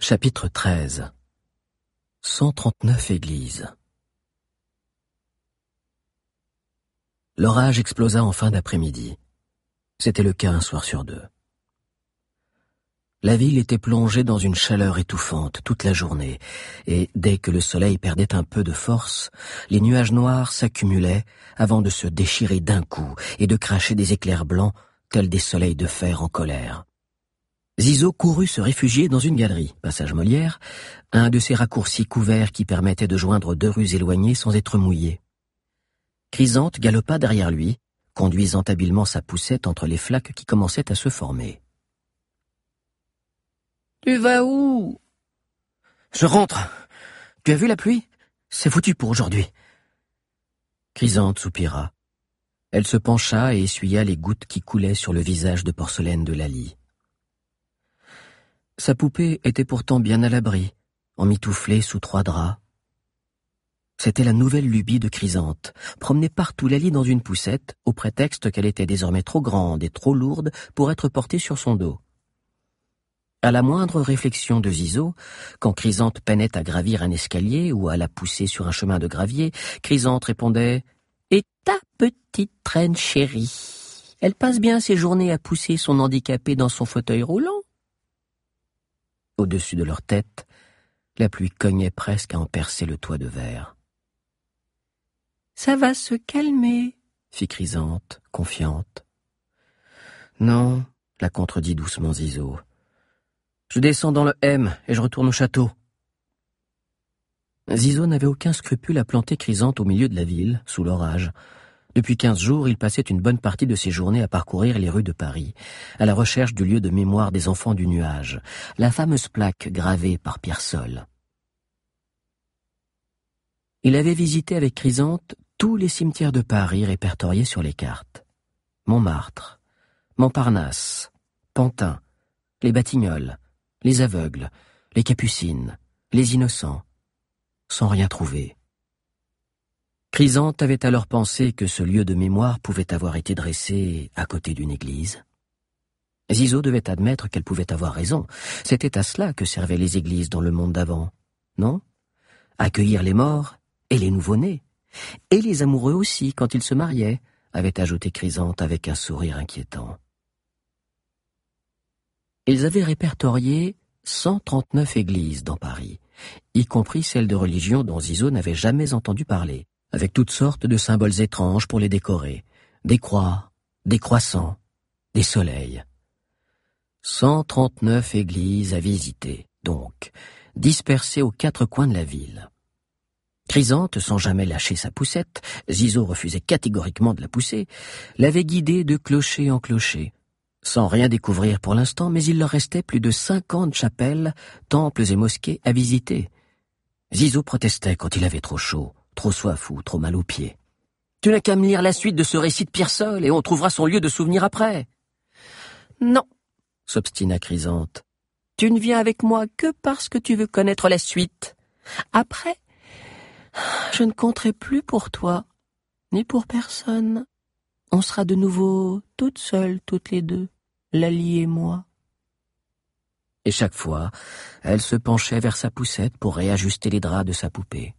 Chapitre 13 139 églises. L'orage explosa en fin d'après-midi. C'était le cas un soir sur deux. La ville était plongée dans une chaleur étouffante toute la journée, et dès que le soleil perdait un peu de force, les nuages noirs s'accumulaient avant de se déchirer d'un coup et de cracher des éclairs blancs tels des soleils de fer en colère. Zizo courut se réfugier dans une galerie, passage Molière, un de ces raccourcis couverts qui permettaient de joindre deux rues éloignées sans être mouillé. Chrysanthe galopa derrière lui, conduisant habilement sa poussette entre les flaques qui commençaient à se former. « Tu vas où ?»« Je rentre. Tu as vu la pluie ? C'est foutu pour aujourd'hui. » Chrysanthe soupira. Elle se pencha et essuya les gouttes qui coulaient sur le visage de porcelaine de Laly. Sa poupée était pourtant bien à l'abri, emmitouflée sous 3 draps. C'était la nouvelle lubie de Chrysanthe, promener partout Laly dans une poussette, au prétexte qu'elle était désormais trop grande et trop lourde pour être portée sur son dos. À la moindre réflexion de Zizo, quand Chrysanthe peinait à gravir un escalier ou à la pousser sur un chemin de gravier, Chrysanthe répondait « Et ta petite reine chérie, elle passe bien ses journées à pousser son handicapé dans son fauteuil roulant ?» Au-dessus de leur tête, la pluie cognait presque à en percer le toit de verre. « Ça va se calmer, » fit Chrysanthe, confiante. « Non, » la contredit doucement Zizo. « Je descends dans le M et je retourne au château. » Zizo n'avait aucun scrupule à planter Chrysanthe au milieu de la ville, sous l'orage. Depuis 15 jours, il passait une bonne partie de ses journées à parcourir les rues de Paris, à la recherche du lieu de mémoire des enfants du nuage, la fameuse plaque gravée par Pierre Sol. Il avait visité avec Chrysanthe tous les cimetières de Paris répertoriés sur les cartes. Montmartre, Montparnasse, Pantin, les Batignolles, les Aveugles, les Capucines, les Innocents, sans rien trouver. Chrysanthe avait alors pensé que ce lieu de mémoire pouvait avoir été dressé à côté d'une église. Zizo devait admettre qu'elle pouvait avoir raison. C'était à cela que servaient les églises dans le monde d'avant, non ? Accueillir les morts et les nouveau-nés, et les amoureux aussi quand ils se mariaient, avait ajouté Chrysanthe avec un sourire inquiétant. Ils avaient répertorié 139 églises dans Paris, y compris celles de religion dont Zizo n'avait jamais entendu parler, avec toutes sortes de symboles étranges pour les décorer, des croix, des croissants, des soleils. 139 églises à visiter, donc, dispersées aux 4 coins de la ville. Chrysanthe, sans jamais lâcher sa poussette, Zizo refusait catégoriquement de la pousser, l'avait guidée de clocher en clocher, sans rien découvrir pour l'instant, mais il leur restait plus de 50 chapelles, temples et mosquées à visiter. Zizo protestait quand il avait trop chaud, trop soif ou trop mal aux pieds. « Tu n'as qu'à me lire la suite de ce récit de Pierre Sol et on trouvera son lieu de souvenir après. »« Non, » s'obstina Chrysanthe. « Tu ne viens avec moi que parce que tu veux connaître la suite. Après, je ne compterai plus pour toi, ni pour personne. On sera de nouveau toutes seules, toutes les deux, Laly et moi. » Et chaque fois, elle se penchait vers sa poussette pour réajuster les draps de sa poupée.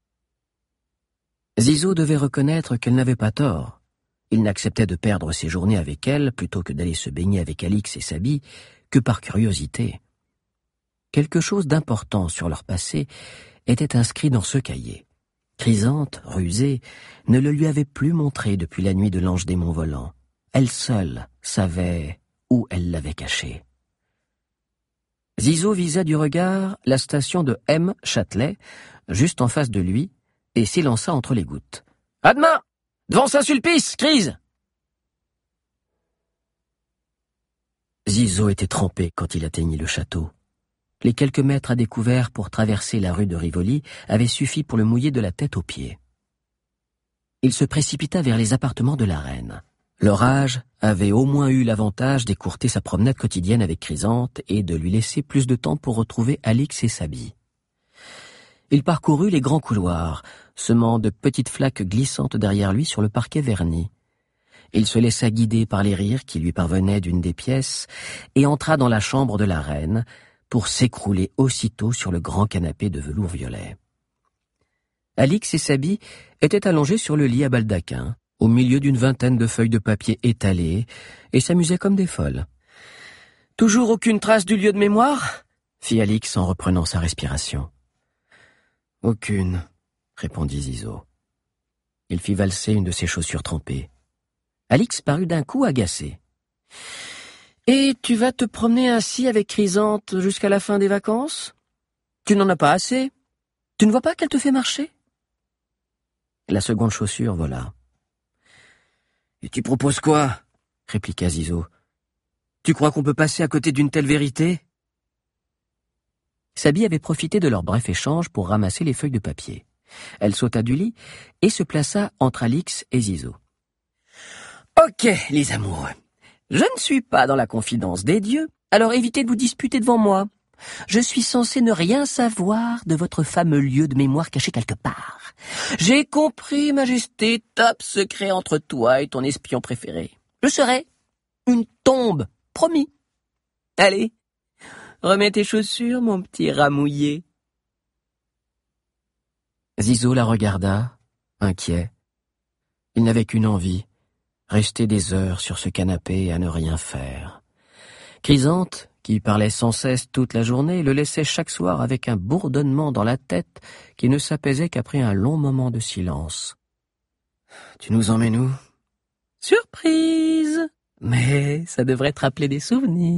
Zizo devait reconnaître qu'elle n'avait pas tort. Il n'acceptait de perdre ses journées avec elle, plutôt que d'aller se baigner avec Alix et Sabi, que par curiosité. Quelque chose d'important sur leur passé était inscrit dans ce cahier. Chrysanthe, rusée, ne le lui avait plus montré depuis la nuit de l'Ange des Monts Volants. Elle seule savait où elle l'avait caché. Zizo visa du regard la station de M. Châtelet, juste en face de lui, et s'élança entre les gouttes. « À demain ! Devant Saint-Sulpice, Crise !» Zizo était trempé quand il atteignit le château. Les quelques mètres à découvert pour traverser la rue de Rivoli avaient suffi pour le mouiller de la tête aux pieds. Il se précipita vers les appartements de la reine. L'orage avait au moins eu l'avantage d'écourter sa promenade quotidienne avec Chrysanthe et de lui laisser plus de temps pour retrouver Alix et Sabi. Il parcourut les grands couloirs, semant de petites flaques glissantes derrière lui sur le parquet verni. Il se laissa guider par les rires qui lui parvenaient d'une des pièces et entra dans la chambre de la reine, pour s'écrouler aussitôt sur le grand canapé de velours violet. Alix et Sabi étaient allongés sur le lit à baldaquin, au milieu d'une vingtaine de feuilles de papier étalées, et s'amusaient comme des folles. « Toujours aucune trace du lieu de mémoire ?» fit Alix en reprenant sa respiration. « Aucune, » répondit Zizo. Il fit valser une de ses chaussures trempées. Alix parut d'un coup agacée. « Et tu vas te promener ainsi avec Chrysanthe jusqu'à la fin des vacances? Tu n'en as pas assez? Tu ne vois pas qu'elle te fait marcher ?» La seconde chaussure vola. « Et tu proposes quoi ?» répliqua Zizo. « Tu crois qu'on peut passer à côté d'une telle vérité ?» Sabi avait profité de leur bref échange pour ramasser les feuilles de papier. Elle sauta du lit et se plaça entre Alix et Zizo. « Ok, les amoureux, je ne suis pas dans la confidence des dieux, alors évitez de vous disputer devant moi. Je suis censé ne rien savoir de votre fameux lieu de mémoire caché quelque part. J'ai compris, Majesté, top secret entre toi et ton espion préféré. Je serai une tombe, promis. Allez, remets tes chaussures, mon petit rat mouillé. » Zizo la regarda, inquiet. Il n'avait qu'une envie, rester des heures sur ce canapé à ne rien faire. Chrysanthe, qui parlait sans cesse toute la journée, le laissait chaque soir avec un bourdonnement dans la tête qui ne s'apaisait qu'après un long moment de silence. « Tu nous emmènes où ?»« Surprise! Mais ça devrait te rappeler des souvenirs. »